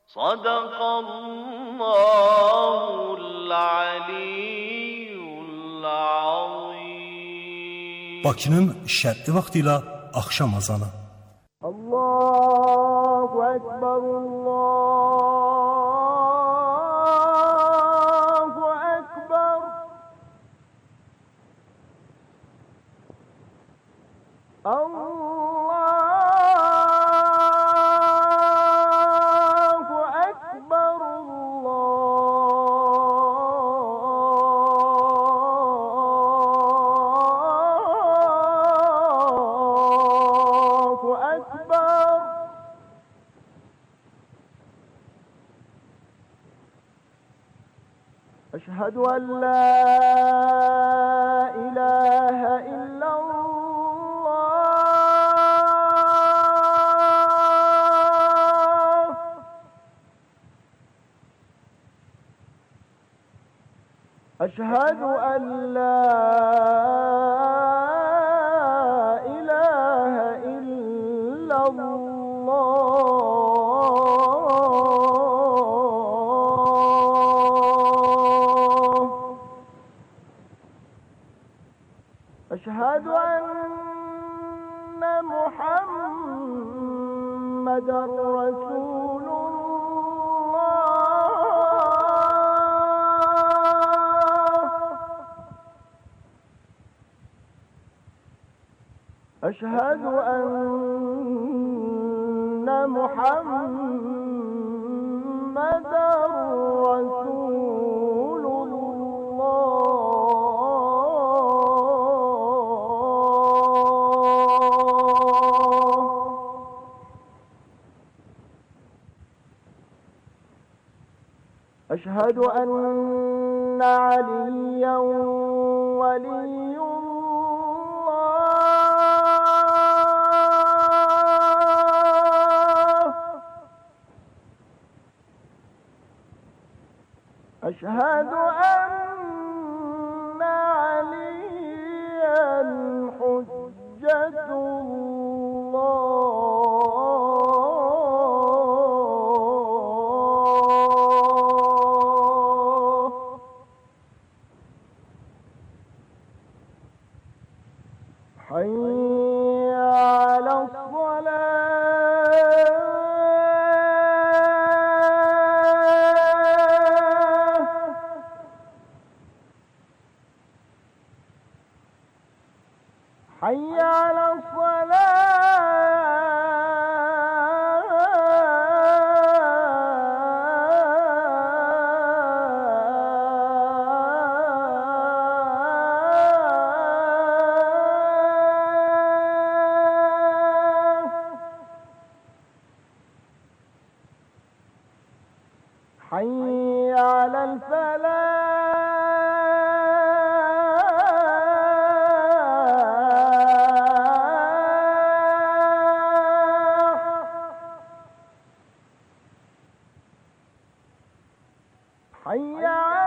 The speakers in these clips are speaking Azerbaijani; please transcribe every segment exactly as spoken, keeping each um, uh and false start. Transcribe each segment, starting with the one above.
صدق الله العلي العظيم. Bakının şərqi vaxtıyla axşam azanı. Allahu Ekber, Allahu Ekber. Allahu Ekber, Allahu Ekber. Eşhedü en la ilahe illallah. Eşhedü en la ilahe illallah. Eşhedü enne Muhammeden Resulullah. Eşhedü enne Muhammeden Resulullah. Eşhedü enne Aliyen Veliyullah. Eşhedü enne Aliyen Hüccetullah. Hayy alâ's-salâh. Hayy alâ-s-salâh. Hayy alal-falâh. Hayy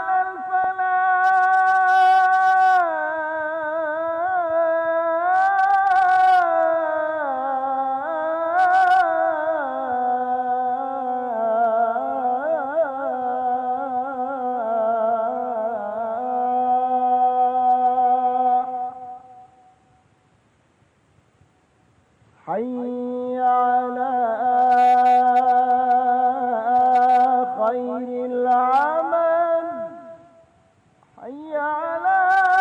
alal-falâh. Hayy alâ khayril amal. Hayy alâ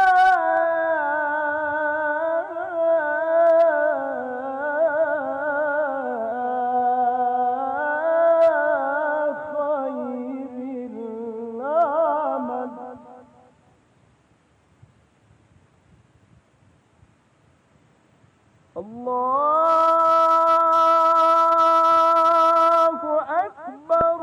khayril amal. Allahu Ekber,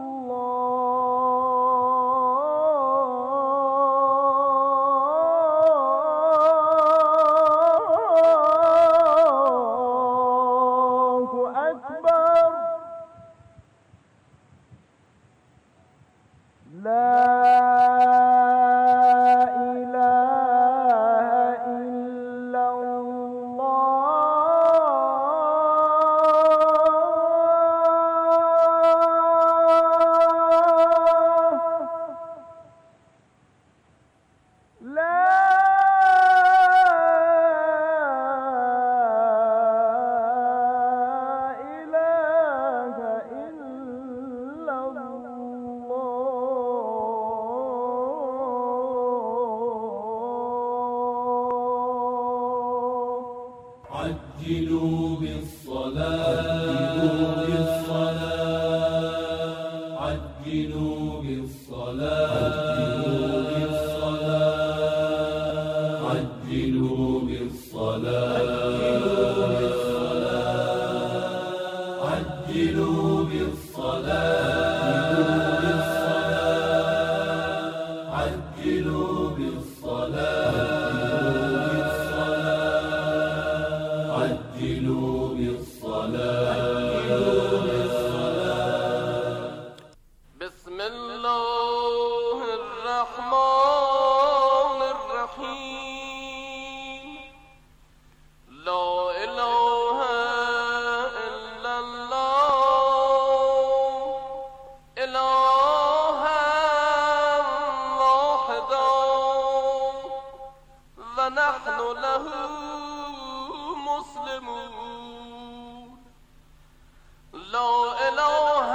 Allahu Ekber. La ilahe illallah. عجلوا بالصلاة عجلوا بالصلاة عجلوا بالصلاة عجلوا بالصلاة عجلوا بالصلاة عجلوا بالصلاة بسم الله الرحمن الرحيم لا إله إلا الله إلها واحدا ونحن له مسلمون لا إله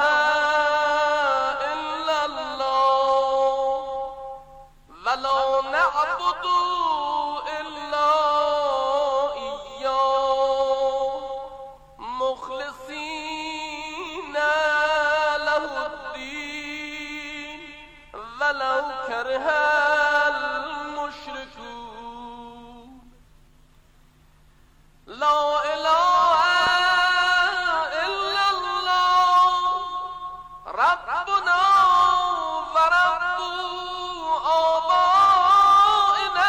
إلا الله ولا نعبد إلا إياه مخلصين له الدين ولو كره المشركون لا إله إلا الله ربنا ورب آبائنا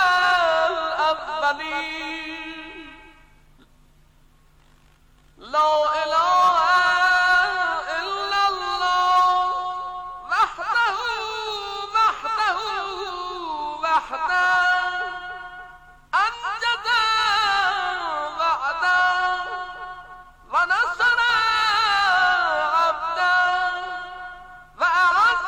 الأولين لا إله إلا الله وحده وحده وحده أنجد وعده ونصر عبده وأعز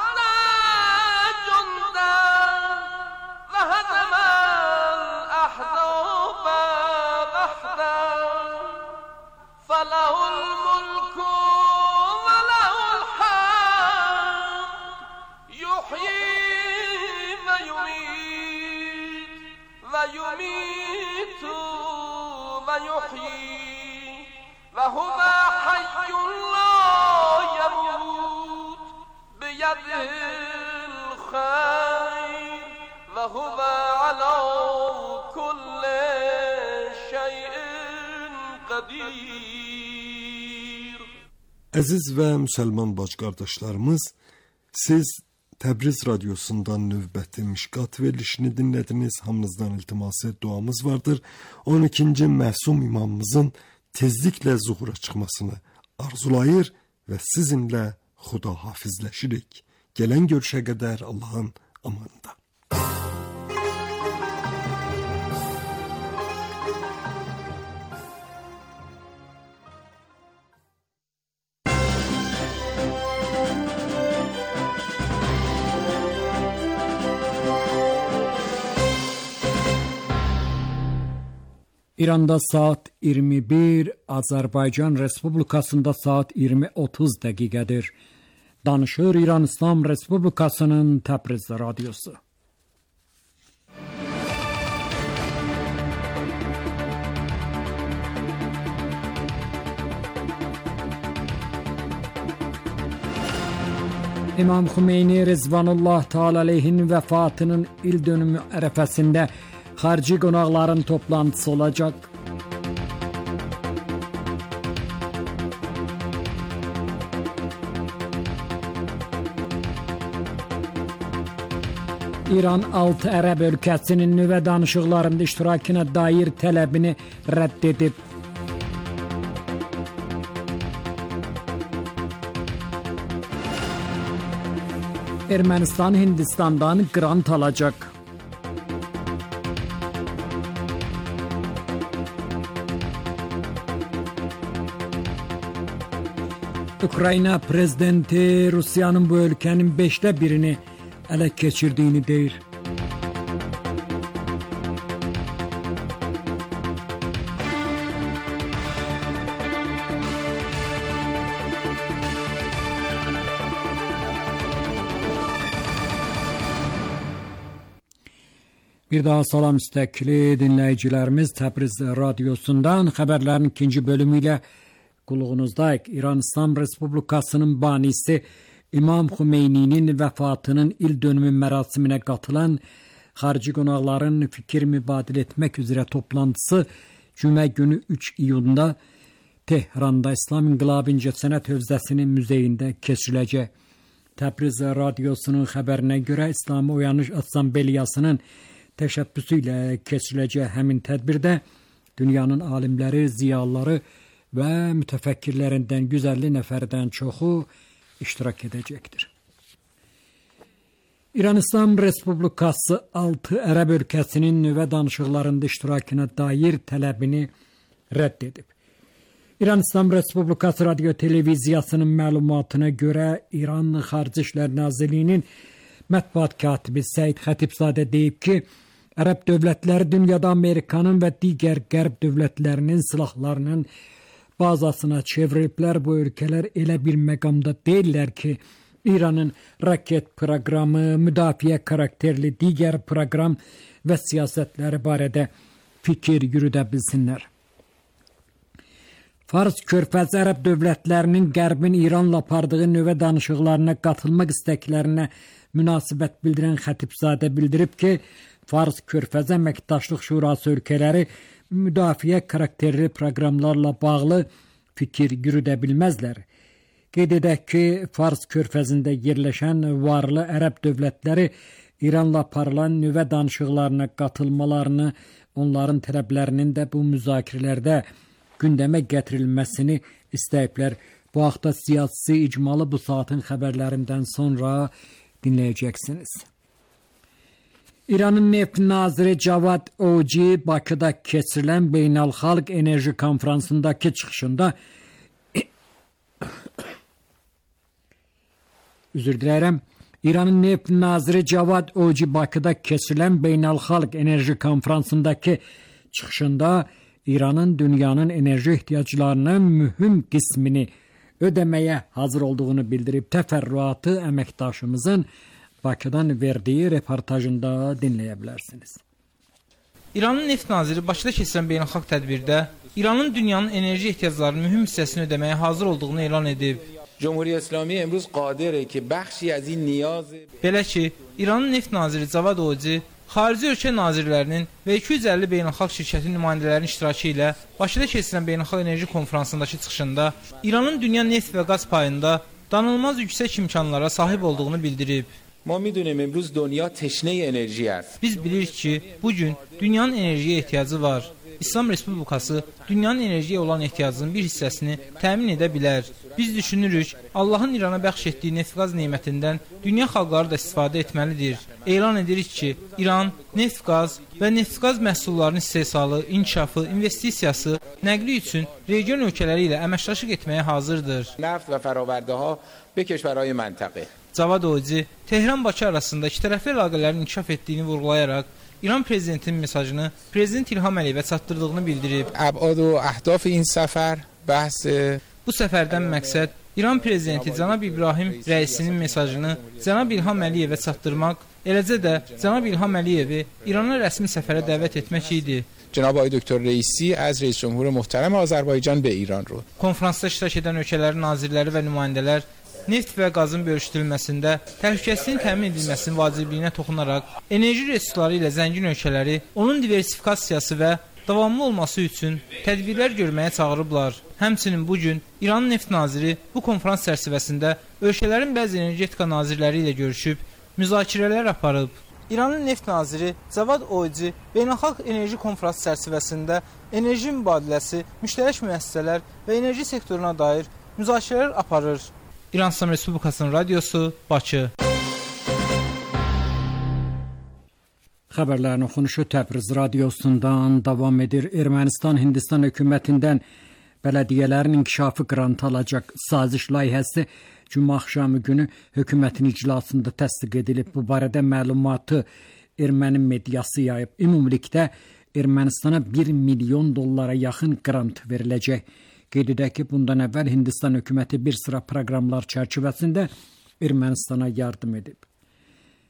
جنده وهزم الأحزاب وحده فله الملك وله الحمد يحيي ويميت ويميت ويحيي وهو حي لا يموت بيده الخير وهو على كل شيء قدير. Əziz və müsəlman bacı-qardaşlarımız, siz Təbriz radiosundan növbəti Mişqat verilişini dinlədiniz. Hamınızdan iltiması, duamız vardır. on ikinci Məsum imamımızın tezliklə zuhura çıxmasını arzulayır və sizinlə xudahafizləşirik. Gələn görüşə qədər Allahın amanında. İranda saat iyirmi bir, Azərbaycan Respublikasında saat iyirmi otuz dəqiqədir. Danışır İran İslam Respublikasının Təbriz radiosu. İmam Xümeyni Rizvanullah Teala aleyhin vəfatının il dönümü ərəfəsində xarici qonaqların toplantısı olacaq. İran altı ərəb ölkəsinin nüvə danışıqlarında iştirakına dair tələbini rədd edib. Ermənistan Hindistandan qrant alacaq. Ukrayna prezidenti Rusiyanın bu ölkənin beşdə birini ələ keçirdiyini deyir. Bir daha salam istekli dinləyicilərimiz, Təbriz radiosundan xəbərlərin ikinci bölümü ilə qulluğunuzdayıq. İran İslam Respublikasının banisi İmam Xumeyninin vəfatının il dönümü mərasiminə qatılan xarici qonaqların fikir mübadilə etmək üzrə toplantısı cümə günü üç iyunda Tehranda İslam İnqilabı İncəsənət Hövzəsinin muzeyində keçiriləcək. Təbriz radiosunun xəbərinə görə İslami Oyanış Assambleyasının təşəbbüsü ilə keçiriləcək həmin tədbirdə dünyanın alimləri, ziyalıları və mütəfəkkirlərindən yüz əlli nəfərdən çoxu iştirak edəcəkdir. İran İslam Respublikası altı ərəb ölkəsinin nüvə danışıqlarında iştirakına dair tələbini rədd edib. İran İslam Respublikası Radio Televiziyasının məlumatına görə İran Xarici İşlər Nazirliyinin mətbuat katibi Səid Xətibzadə deyib ki, Ərəb dövlətləri dünyada Amerikanın və digər qərb dövlətlərinin silahlarının bazasına çevriliblər. Bu ölkələr elə bir məqamda deyirlər ki, İranın raket proqramı, müdafiə karakterli digər proqram və siyasətləri barədə fikir yürüdə bilsinlər. Fars Körfəz ərəb dövlətlərinin qərbin İranla apardığı nüvə danışıqlarına qatılmaq istəklərinə münasibət bildirən Xətibzadə bildirib ki, Fars Körfəz Əməkdaşlıq Şurası ölkələri müdafiə karakterli proqramlarla bağlı fikir yürüdə bilməzlər. Qeyd edək ki, Fars Körfəzində yerləşən varlı ərəb dövlətləri İranla aparılan nüvə danışıqlarına qatılmalarını, onların tələblərinin də bu müzakirələrdə gündəmə gətirilməsini istəyiblər. Bu haqda siyasi icmalı bu saatin xəbərlərindən sonra dinləyəcəksiniz. İranın neft naziri Cavad Oci Bakıda keçirilən Beynəlxalq Enerji Konfransındakı çıxışında Üzr diləyirəm. İranın neft naziri Cavad Oci Bakıda keçirilən Beynəlxalq Enerji Konfransındakı çıxışında İranın dünyanın enerji ehtiyaclarının mühüm qismini ödəməyə hazır olduğunu bildirib. Təfərrüatı əməkdaşımızın Bakıdan verdiyi reportajında dinləyə bilərsiniz. İranın neft naziri Bakıda keçirilən beynəlxalq tədbirdə İranın dünyanın enerji ehtiyaclarının mühüm hissəsini ödəməyə hazır olduğunu elan edib. Cumhuriyet İslami emruz qadiره ki bəxşi az in niyaz Belə ki, İranın neft naziri Cavad Oci xarici ölkə nazirlərinin və iki yüz əlli beynəlxalq şirkətin nümayəndələrinin iştirakı ilə Bakıda keçirilən beynəlxalq enerji konfransındakı çıxışında İranın dünya neft və qaz payında danılmaz yüksək imkanlara sahib olduğunu bildirib. ما میدونیم امروز دنیا تشنه انرژی است. Biz bilirik ki, bugün dünyanın enerjiyə ehtiyacı var. İslam Respublikası dünyanın enerjiyə olan ehtiyacının bir hissəsini təmin edə bilər. Biz düşünürük, Allahın İrana bəxş etdiyi neft-qaz nemətindən dünya xalqları da istifadə etməlidir. Elan edirik ki, İran neft-qaz və neft-qaz məhsullarının istehsalı, inkişafı, investisiyası, nəqli üçün region ölkələri ilə əməkdaşlıq etməyə hazırdır. Neft və fəravərdəha به کشورهای منطقه. Cavad Oci Tehran-Bakı arasında ikitərəfli əlaqələrin inkişaf etdiyini vurğulayaraq İran prezidentinin mesajını Prezident İlham Əliyevə çatdırdığını bildirib. ابعاد و اهداف این سفر بحث Bu səfərdən məqsəd İran prezidenti Cənab İbrahim rəisinin mesajını Cənab İlham Əliyevə çatdırmaq, eləcə də Cənab İlham Əliyevi İrana rəsmi səfərə dəvət etmək idi. جناب آقای دکتر رئیسی از رئیس جمهور محترم آذربایجان به ایران رو. Konfransda iştirak edən ölkələrin nazirləri və nümayəndələr neft və qazın bölüşdürülməsində təhlükəsizliyin təmin edilməsinin vacibliyinə toxunaraq enerji resursları ilə zəngin ölkələri onun diversifikasiyası və davamlı olması üçün tədbirlər görməyə çağırıblar. Həmçinin bugün İranın neft naziri bu konfrans çərçivəsində ölkələrin bəzi energetika nazirləri ilə görüşüb, müzakirələr aparıb. İranın neft naziri Cavad Oci beynəlxalq enerji konfransı çərçivəsində enerji mübadiləsi, müştərək müəssisələr və enerji sektoruna dair müzakirələr aparır. İran İslam Respublikasının radiosu, Bakı. Xəbərlərin oxunuşu Təbriz radiosundan davam edir. Ermənistan Hindistan hökumətindən bələdiyyələrin inkişafı qrantı alacaq saziş layihəsi cümə axşamı günü hökumətin iclasında təsdiq edilib. Bu barədə məlumatı erməni mediası yayıb. Ümumilikdə Ermənistana bir milyon dollara yaxın qrant veriləcək. Qeyd edək ki, bundan əvvəl Hindistan hökuməti bir sıra proqramlar çərçivəsində Ermənistana yardım edib.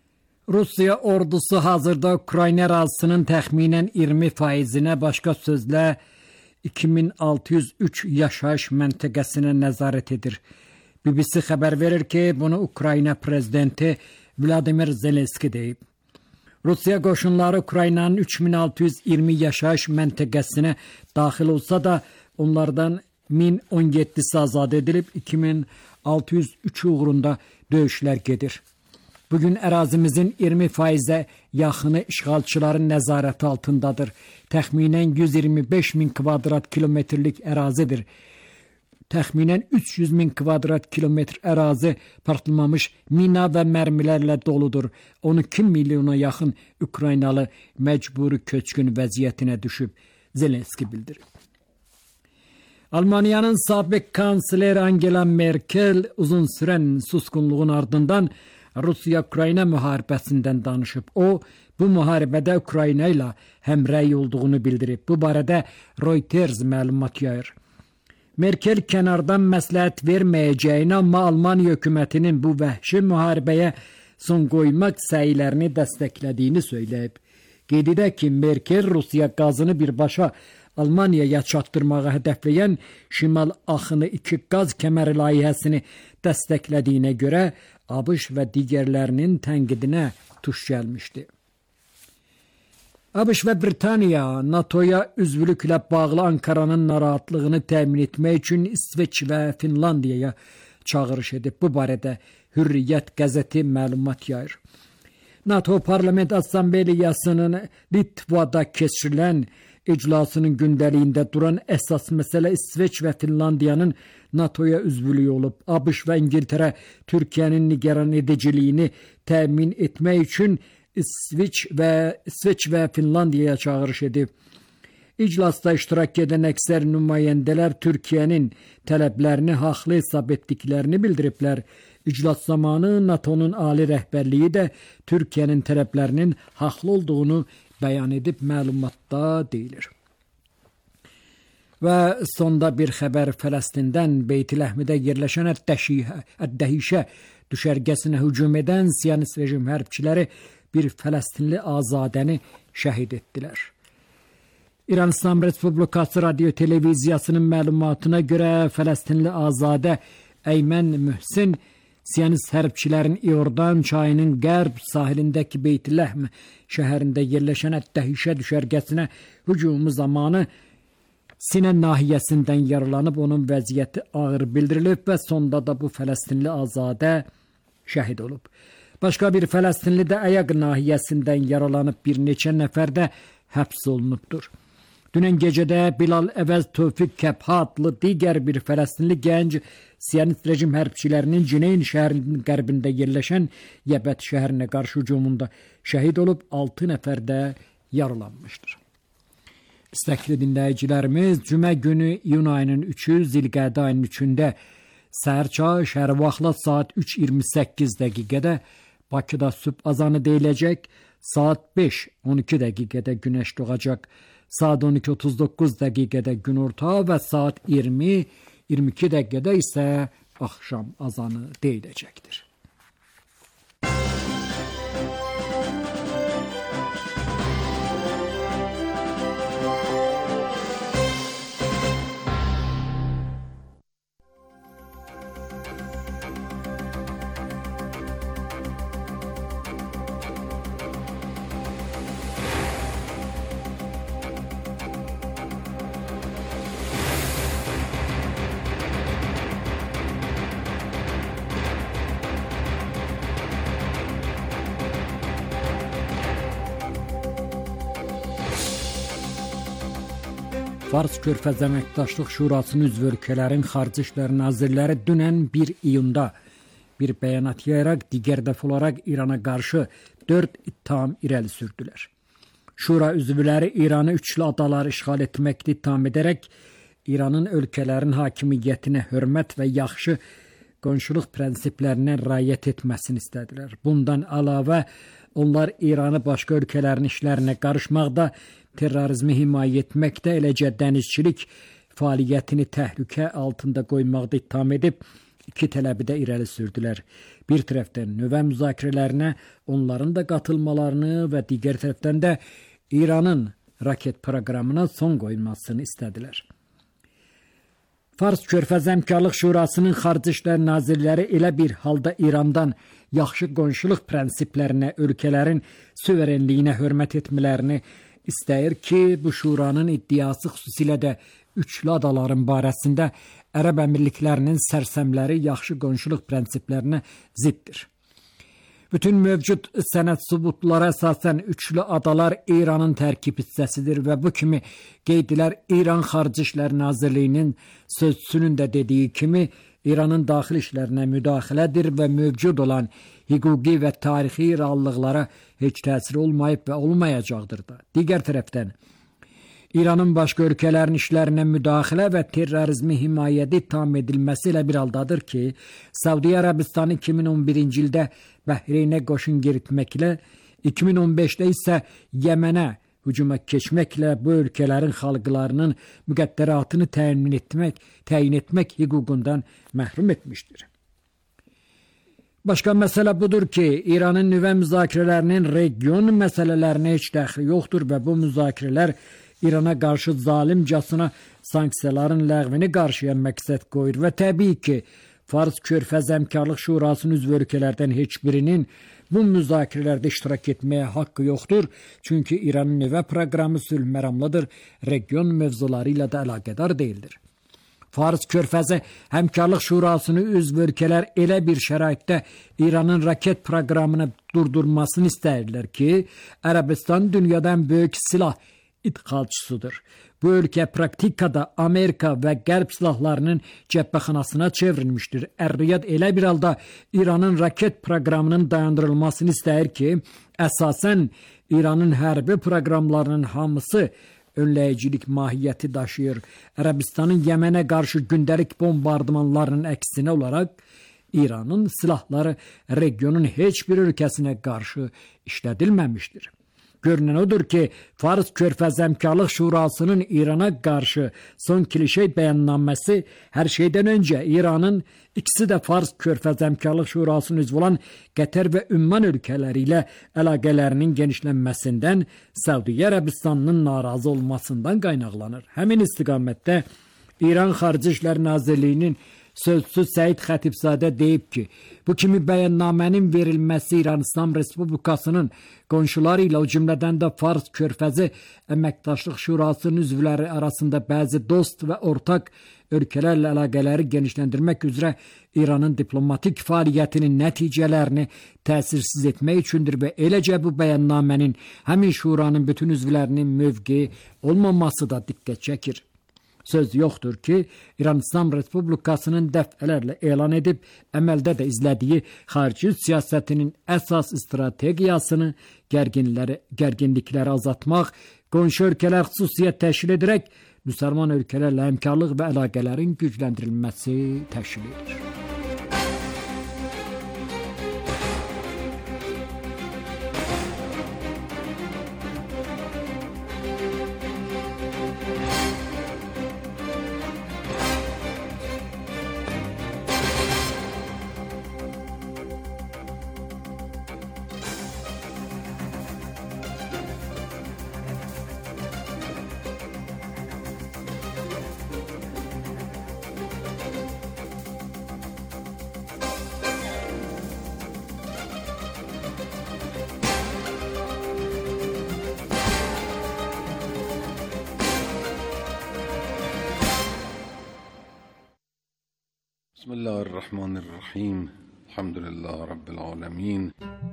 Rusiya ordusu hazırda Ukrayna ərazisinin təxminən iyirmi faizinə, başqa sözlə iki min altı yüz üç yaşayış məntəqəsinə nəzarət edir. B B C xəbər verir ki, bunu Ukrayna prezidenti Vladimir Zelenski deyib. Rusiya qoşunları Ukraynanın üç min altı yüz iyirmi yaşayış məntəqəsinə daxil olsa da, onlardan min on yeddisi azad edilib, iki min altı yüz üç uğrunda döyüşlər gedir. Bugün ərazimizin iyirmi faizə yaxını işğalçıların nəzarəti altındadır. Təxminən yüz iyirmi beş min kvadrat kilometrlik ərazidir. Təxminən üç yüz min kvadrat kilometr ərazi partlamamış mina və mərmilərlə doludur. on iki milyona yaxın Ukraynalı məcburi köçkün vəziyyətinə düşüb, Zelenski bildirib. Almanya'nın sabiq kansleri Angela Merkel uzun sürən suskunluğun ardından Rusiya-Ukrayna müharibəsindən danışıb. O, bu müharibədə Ukrayna ilə həmrəy olduğunu bildirib. Bu barədə Reuters məlumat yayır. Merkel kənardan məsləhət verməyəcəyini, amma Almaniya hökumətinin bu vəhşi müharibəyə son qoymaq səylərini dəstəklədiyini söyləyib. Qeyd edək ki, Merkel Rusiya qazını birbaşa Almaniyaya çatdırmağı hədəfləyən Şimal Axını iki qaz kəməri layihəsini dəstəklədiyinə görə ABŞ və digərlərinin tənqidinə tuş gəlmişdi. ABŞ və Britaniya NATOya üzvlüklə bağlı Ankaranın narahatlığını təmin etmək üçün İsveç və Finlandiyaya çağırış edib. Bu barədə Hürriyyət qəzeti məlumat yayır. NATO Parlament Assambleyasının Litvada keçirilən iclasının gündəliyində duran əsas məsələ İsveç və Finlandiyanın NATOya üzvlüyü olub. ABŞ və İngiltərə Türkiyənin nigaran ediciliyini təmin etmək üçün İsveç və İsveç və Finlandiyaya çağırış edib. İclasda iştirak edən əksər nümayəndələr Türkiyənin tələblərini haqlı hesab etdiklərini bildiriblər. İclas zamanı NATO'nun ali rəhbərliyi də Türkiyənin tələblərinin haqlı olduğunu bəyan edib, məlumatda deyilir. Və sonda bir xəbər Fələstindən Beyt-Ləhmidə yerləşən Əd-Dəhişə düşərgəsinə hücum edən Siyonist rejim hərbçiləri bir Fələstinli azadəni şəhid etdilər. İran İslam Respublikası Radio Televiziyasının məlumatına görə Fələstinli azadə Əymən Mühsin Siyonist hərbçilərin İordan çayının qərb sahilindəki Beyt-Ləhm şəhərində yerləşən Əd-Dəhişə düşərgəsinə hücumu zamanı sinə nahiyəsindən yaralanıb, onun vəziyyəti ağır bildirilib və sonda da bu Fələstinli azadə şəhid olub. Başqa bir Fələstinli də ayaq nahiyəsindən yaralanıb, bir neçə nəfər də həbs olunubdur. Dünən gecədə Bilal Əvəz Tövfiq Kəbha adlı digər bir Fələstinli gənc Siyonist rejim hərbçilərinin Cineyn şəhərinin qərbində yerləşən Yəbət şəhərinə qarşı hücumunda şəhid olub, altı nəfər də yaralanmışdır. İstəkli dinləyicilərimiz, cümə günü iyun ayının üçü, Zilqədə ayının üçündə səhər çağı şəhər vaxtla saat üç iyirmi səkkiz dəqiqədə Bakıda sübh azanı deyiləcək, saat beş on iki dəqiqədə günəş doğacaq, saat on iki otuz doqquz dəqiqədə günorta və saat iyirmi iyirmi iki dəqiqədə isə axşam azanı deyiləcəkdir. Fars Körfəz Əməkdaşlıq Şurasının üzv ölkələrin Xarici İşlər Nazirləri dünən bir iyunda bir bəyanat yayaraq digər dəfə olaraq İrana qarşı dörd ittiham irəli sürdülər. Şura üzvləri İranı üçlü adaları işğal etməkdə ittiham edərək İranın ölkələrin hakimiyyətinə hörmət və yaxşı qonşuluq prinsiplərinə riayət etməsini istədilər. Bundan əlavə onlar İranı başqa ölkələrin işlərinə qarışmaqda, terrorizmi himayə etməkdə, eləcə dənizçilik fəaliyyətini təhlükə altında qoymaqda ittiham edib, iki tələbi də irəli sürdülər. Bir tərəfdən nüvə müzakirələrinə onların da qatılmalarını və digər tərəfdən də İranın raket proqramına son qoyulmasını istədilər. Fars Körfəz Həmkarlıq Şurasının Xarici İşlər Nazirləri elə bir halda İrandan yaxşı qonşuluq prinsiplərinə, ölkələrin suverenliyinə hörmət etmələrini istəyir ki, bu şuranın iddiası xüsusilə də üçlü adaların barəsində Ərəb Əmirliklərinin sərsəmləri yaxşı qonşuluq prinsiplərinə ziddir. Bütün mövcud sənəd sübutlara əsasən üçlü adalar İranın tərkib hissəsidir və bu kimi qeydlər İran Xarici İşlər Nazirliyinin sözçüsünün də dediyi kimi İranın daxili işlərinə müdaxilədir və mövcud olan hüquqi və tarixi reallıqlara heç təsir olmayıb və olmayacaqdır da. Digər tərəfdən İranın başqa ölkələrin işlərinə müdaxilə və terrorizmi himayəti tam edilməsi ilə bir haldadır ki, Səudiyyə Ərəbistanı iki min on birinci ildə Bəhreynə qoşun yeritməklə, iki min on beşdə isə Yəmənə hücuma keçməklə bu ölkələrin xalqlarının müqəddəratını təyin etmək, təyin etmək hüququndan məhrum etmişdir. Başqa məsələ budur ki, İranın nüvə müzakirələrinin region məsələlərinə heç dəxli yoxdur və bu müzakirələr İrana qarşı zalimcasına sanksiyaların ləğvini qarşıya məqsəd qoyur və təbii ki, Fars Körfəz Həmkarlıq Şurasının üzv ölkələrdən heç birinin bu müzakirələrdə iştirak etməyə haqqı yoxdur, çünki İranın nüvə proqramı sülh məramlıdır, region mövzuları ilə də əlaqədar deyildir. Fars Körfəzi Həmkarlıq Şurasını üzv ölkələr elə bir şəraitdə İranın raket proqramını durdurmasını istəyirlər ki, Ərəbistan dünyadan böyük silah idxalçısıdır. Bu ölkə praktikada Amerika və Qərb silahlarının cəbhəxanasına çevrilmişdir. Ər-Riyad elə bir halda İranın raket proqramının dayandırılmasını istəyir ki, əsasən İranın hərbi proqramlarının hamısı önləyicilik mahiyyəti daşıyır. Ərəbistanın Yəmənə qarşı gündəlik bombardımanlarının əksinə olaraq İranın silahları regionun heç bir ölkəsinə qarşı işlədilməmişdir. Görünən odur ki, Fars Körfəz Həmkarlıq Şurasının İrana qarşı son klişe bəyannaməsi hər şeydən öncə İranın ikisi də Fars Körfəz Həmkarlıq Şurasının üzvü olan Qətər və Ümman ölkələri ilə əlaqələrinin genişlənməsindən, Səudiyyə Ərəbistanının narazı olmasından qaynaqlanır. Həmin istiqamətdə İran Xarici İşlər Nazirliyinin sözçüsü Səid Xətibzadə deyib ki, bu kimi bəyannamənin verilməsi İran İslam Respublikasının qonşuları ilə o cümlədən də Fars Körfəzi Əməkdaşlıq Şurasının üzvləri arasında bəzi dost və ortaq ölkələrlə əlaqələri genişləndirmək üzrə İranın diplomatik fəaliyyətinin nəticələrini təsirsiz etmək üçündür və eləcə bu bəyannamənin həmin şuranın bütün üzvlərinin mövqeyi olmaması da diqqət çəkir. Söz yoxdur ki, İran İslam Respublikasının dəfələrlə elan edib, əməldə də izlədiyi xarici siyasətinin əsas strategiyasını gərginləri, gərginlikləri azaltmaq, qonşu ölkələr xüsusiyyət təşkil edərək, müsəlman ölkələrlə həmkarlıq və əlaqələrin gücləndirilməsi təşkil edir. بسم الله الرحمن الرحیم الحمد لله رب العالمین.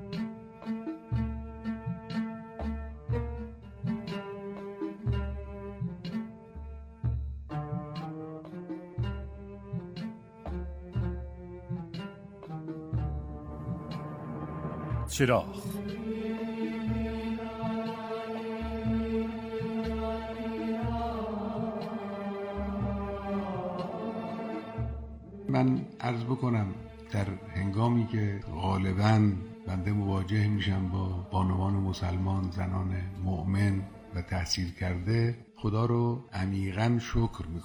چراغ من عرض بکنم در هنگامی که غالباً بنده مواجه میشم با بانوان مسلمان، زنان مؤمن و تحصیل کرده، خدا رو عمیقاً شکر میکنم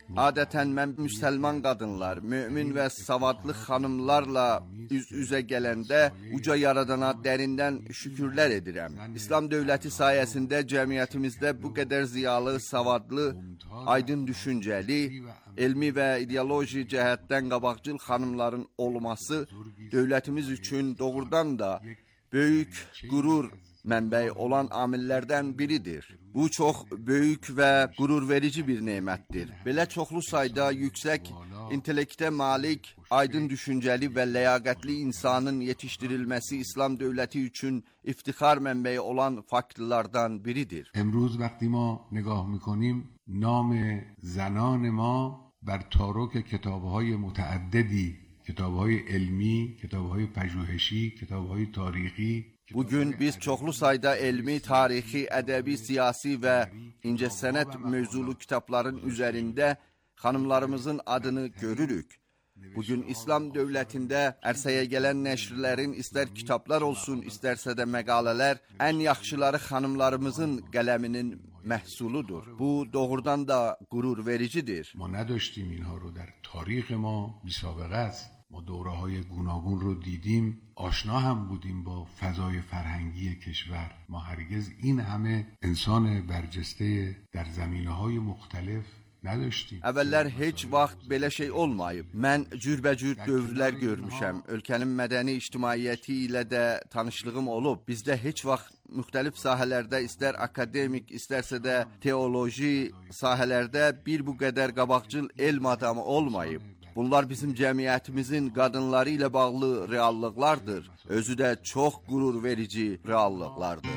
Adətən mən müsəlman qadınlar, mömin və savadlı xanımlarla üz-üzə gələndə uca yaradana dərindən şükürlər edirəm. İslam dövləti sayəsində cəmiyyətimizdə bu qədər ziyalı, savadlı, aydın düşüncəli, elmi və ideoloji cəhətdən qabaqcıl xanımların olması dövlətimiz üçün doğrudan da böyük qürur mənbəyi olan amillərdən biridir. Bu çox böyük və qürur verici bir nemətdir. Belə çoxlu sayda yüksək intellektə malik, aydın düşüncəli və ləyaqətli insanın yetişdirilməsi İslam dövləti üçün iftixar mənbəyi olan faktlardan biridir. امروز وقتی ما نگاه میکنیم نام زنان ما بر تارک کتاب‌های متعددی، کتاب‌های علمی، کتاب‌های پژوهشی، کتاب‌های تاریخی. Bugün biz çoxlu sayda elmi, tarixi, ədəbi, siyasi və incəsənət mövzulu kitabların üzərində xanımlarımızın adını görürük. Bugün İslam dövlətində ərsəyə gələn nəşrlərin istər kitablar olsun, istərsə də məqalələr ən yaxşıları xanımlarımızın qələminin məhsuludur. Bu doğrudan da qürur vericidir. ما نداشتیم اینها رو در تاریخ ما بی سابقه است. ما دوره‌های گوناگون رو دیدیم، آشنا هم بودیم با فضای فرهنگی کشور. ما هرگز این همه انسان برجسته در زمینه‌های مختلف نداشتیم. Əvvəllər heç vaxt belə şey olmayıb. Mən cürbəcür dövrlər görmüşəm. Ölkənin mədəni ictimaiyyəti ilə də tanışlığım olub. Bizdə heç vaxt müxtəlif sahələrdə, istər akademik, istərsə də teoloji sahələrdə bir bu qədər qabaqcıl elm adamı olmayıb. Bunlar bizim cəmiyyətimizin qadınları ilə bağlı reallıqlardır. Özü də çox qürur verici reallıqlardır.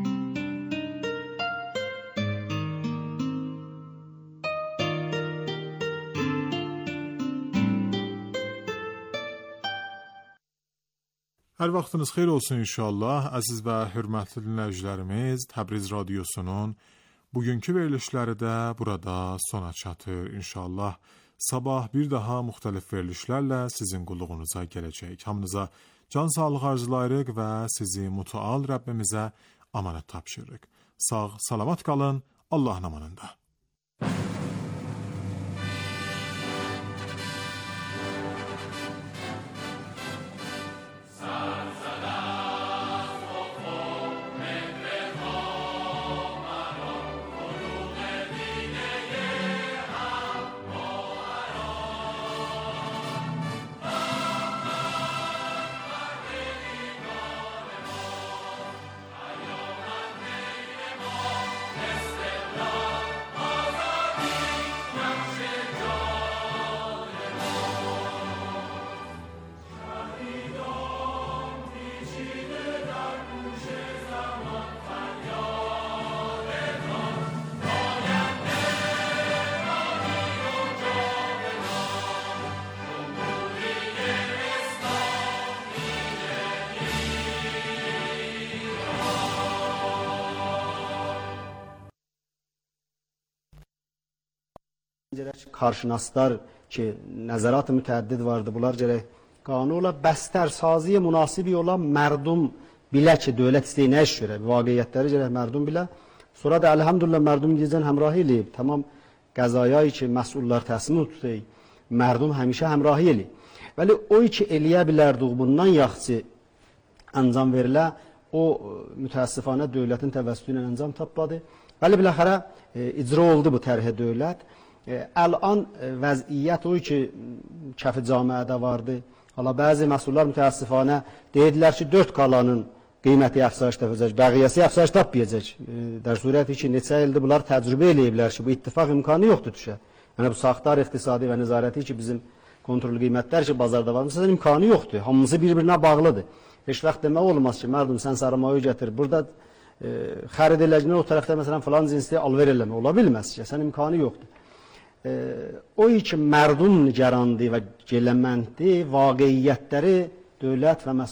Hər vaxtınız xeyir olsun inşallah. Əziz və hörmətli dinləyicilərimiz, Təbriz radiosunun bugünkü verilişləri də burada sona çatır inşallah. Sabah bir daha müxtəlif verilişlərlə sizin qulluğunuza gələcək. Hamınıza can sağlığı arzulayırıq və sizi mütəal Rəbbimizə amanət tapşırırıq. Sağ, salamat qalın, Allahın amanında. کارشناسlar ki nəzərat mütəəddid vardı. Bunlar gərək qanunla bəstər saziyə münasibi olan mərdum bilə ki, dövlət istəyi nə iş görək, vaqiyyətləri gərək mərdum bilə. Sonra da əlhamdülillah mərdum gizən həmrahi eləyib. Tamam qəzayayı ki, məsullar təsmin tutayıq, mərdum həmişə həmrahi eləyib. Vəli o ki, eləyə bilərdik, bundan yaxçı əncam verilə, o mütəəssifanə dövlətin təvəssütü ilə əncam tapmadı. Vəli biləxərə e, icra oldu bu tərhə dövlət. Əlan vəziyyət o ki, kəfi camiədə vardı. Hala bəzi məsullar mütəəssifanə deyidilər ki, dörd qalanın qiyməti əfsayiş tapacaq, bəqiyyəsi əfsayiş tapmayacaq. Dər surəti ki, neçə ildir bunlar təcrübə eləyiblər ki, bu ittifaq imkanı yoxdur düşə. Yəni, bu saxtar iqtisadi və nizarəti ki, bizim kontrol qiymətlər ki, bazarda var, məsələn, imkanı yoxdur. Hamısı bir-birinə bağlıdır. Heç vaxt demək olmaz ki, mərdum, sən sarımayı gətir. Burada e, xərid eləcəklər, o tərəfdə, məsələn, filan cinsli alver eləmə. Ola bilməz ki, sən imkanı yoxdur. E, o ki, mərdum nigarandı və gələməndi, vaqiyyətləri dövlət və məsul